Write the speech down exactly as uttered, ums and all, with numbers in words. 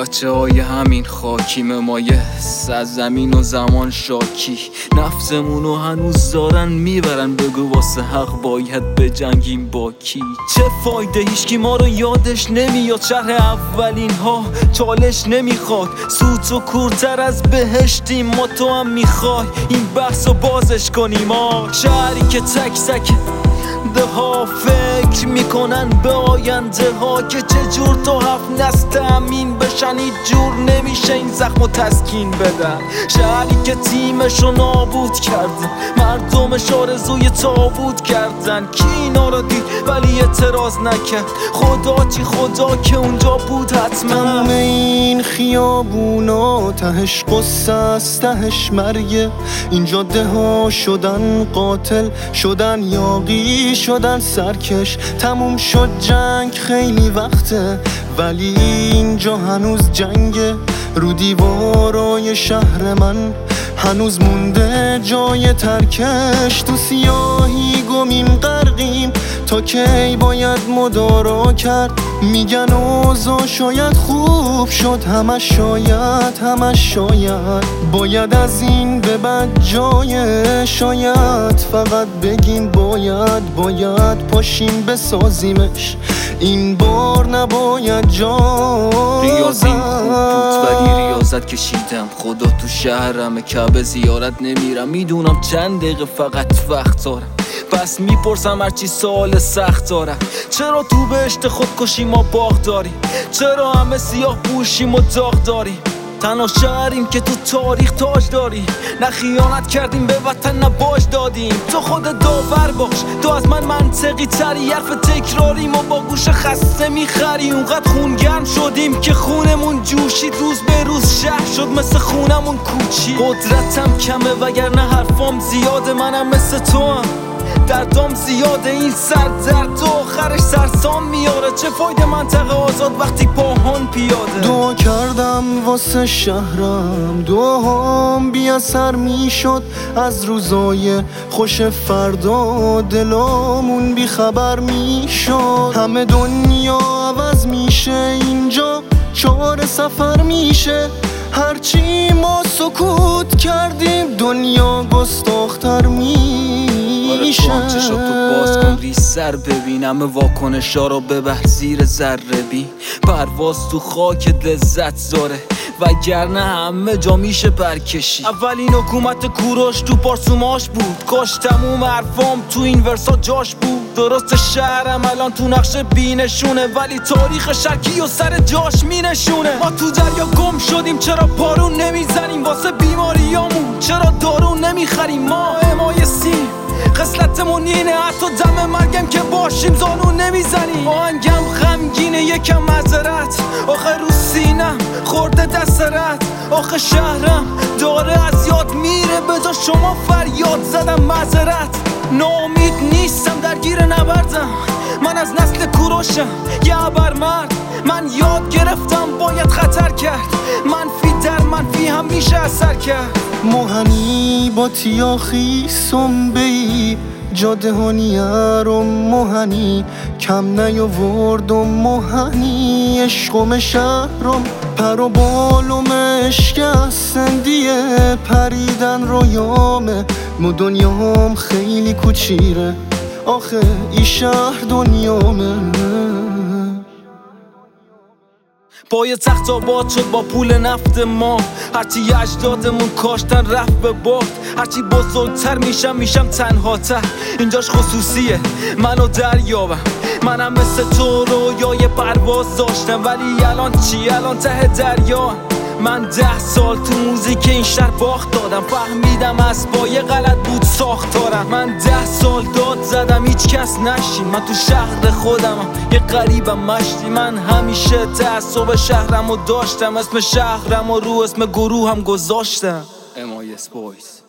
بچه های همین خاکیم مایه سرزمین و زمان شاکی نفسمونو هنوز دارن میبرن بگو واسه حق باید بجنگیم با کی چه فایده هیچکی ما رو یادش نمیاد شهر اولین ها چالش نمیخواد سوت و کورتر از بهشتیم ما تو هم میخوای این بحث رو بازش کنیم ما شهری که تک تک ده ها فکر میکنن به آینده ها که چجور تا هفت نسل تأمین بشن هیچ جور نمیشه این زخم و تسکین بدن شهری که تیمشو نابود کرده مردمش آرزوی تابود کردن کی اینا رو دید ولی اعتراض نکرد خدا چی خدا که اونجا بود حتما تمام این خیابونا تهش قصه است تهش مرگه این جاده ها شدن قاتل شدن یاغی شدن سرکش تموم شد جنگ خیلی وقته ولی اینجا هنوز جنگه رو دیوارای شهر من هنوز مونده جای ترکش تو سیاهی گمیم غرقیم تا کی باید مدارا کرد میگن اوضاع شاید خوب شد همش شاید همش شاید باید از این به بعد جای شاید فقط بگیم باید باید پاشیم بسازیمش این بار نباید جا ریاضیم خوب بود ولی ریاضت کشیدم خدا تو شهرم کعبه زیارت نمیرم میدونم چند دقیقه فقط وقت دارم پس میپرسم هرچی سوال سخت دارم چرا تو بهشت خودکشی ما باغ داریم چرا همه سیاه پوشیم و داغ داریم تنها شهریم که تو تاریخ تاج داریم نه خیانت کردیم به وطن نه باج دادیم تو خود داور باش تو از من منطقی تری حرف تکراریم و با گوش خسته میخری اونقدر خونگرم شدیم که خونمون جوشید روز به روز شهر شد مثل خونمون کوچی قدرتم کمه وگرنه حرفام زیاده منم مثل تو هم دردام زیاده این سر درد تو آخرش سرسام میاره چه فایده منطقه آزاد وقتی پاهان پیاده دعا کردم واسه شهرم دعام بی اثر میشد از روزای خوش فردا دلامون بی خبر میشد همه دنیا عوض میشه اینجا چهار سفر میشه هرچی ما سکوت کردیم دنیا گستاختر میشه چشاتو باز کن ریز سر ببینم واکنشا رو ببر زیر ذره بین پرواز تو خاکت لذت داره وگرنه همه جا میشه پرکشی اولین حکومت کوروش تو پارسوماش بود کاش تموم حرفام تو این ورسا جاش بود درست شهرم الان تو نقش بینشونه ولی تاریخ شرکی و سر جاش مینشونه ما تو دریا گم شدیم چرا پارون نمیزنیم واسه بیماریامون چرا دارون نمیخریم ما امایسیم خصلتمون اینه حتی دم مرگم که باشیم زانون نمیزنیم آهنگم غمگینه یکم معذرت آخه رو سینم خورده دست رد آخه شهرم داره از یاد میره بجا شما فریاد زدم معذرت ناامید نیستم درگیر نبردم من از نسل کوروشم یه ابرمرد من یاد گرفتم باید خطر کرد منفی در منفی هم میشه اثر کرد مهنی با تیاخی سنبهی جادهانی رو مهنی کم نیاورد و مهنی عشقم شهرم پر و بالم اشکستندیه پریدن رویامه مو دنیام خیلی کوچیره آخه ای شهر دنیامه پای تخت آباد شد با پول نفت ما هرچی اجدادمون کاشتن رفت به باد هرچی بزرگتر میشم میشم تنها تر اینجاش خصوصیه منو دریابم منم مثل تو رویای پرواز داشتم ولی الان چی الان ته دریا من ده سال تو موزیک این شهر باخت دادم فهمیدم اسبای غلط بود ساختارم من ده سال داد زدم هیچ کس نشین من تو شهر خودمم یه غریبم مشتی من همیشه تعصب شهرمو داشتم اسم شهرمو رو اسم گروه هم گذاشتم ام آی اس بویز